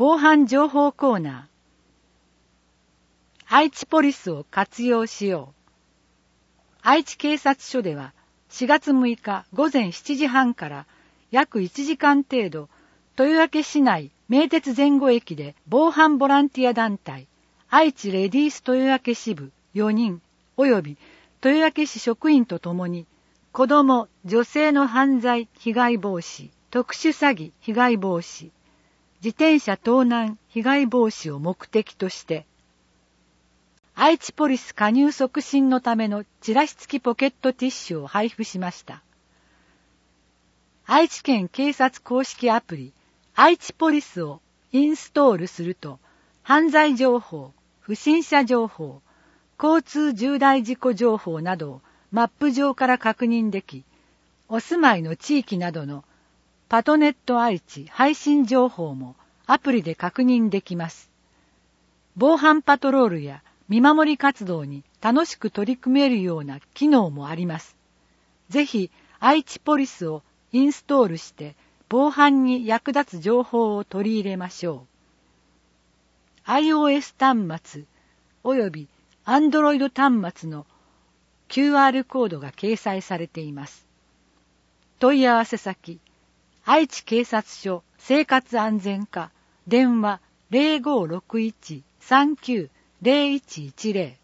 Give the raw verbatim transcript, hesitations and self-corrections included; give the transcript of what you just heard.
防犯情報コーナー。愛知ポリスを活用しよう。愛知警察署ではしがつむいかごぜんしちじはんから約いちじかん程度、豊明市内名鉄前後駅で防犯ボランティア団体愛知レディース豊明支部よにん及び豊明市職員とともに子ども・女性の犯罪被害防止、特殊詐欺被害防止、自転車盗難被害防止を目的として愛知ポリス加入促進のためのチラシ付きポケットティッシュを配布しました。愛知県警察公式アプリ愛知ポリスをインストールすると犯罪情報、不審者情報、交通重大事故情報などをマップ上から確認でき、お住まいの地域などのパトネット愛知配信情報もアプリで確認できます。防犯パトロールや見守り活動に楽しく取り組めるような機能もあります。ぜひ愛知ポリスをインストールして防犯に役立つ情報を取り入れましょう。iOS 端末および Android 端末の キューアール コードが掲載されています。問い合わせ先、愛知警察署生活安全課、電話 ゼロごろくいち さんきゅう ゼロいちいちゼロ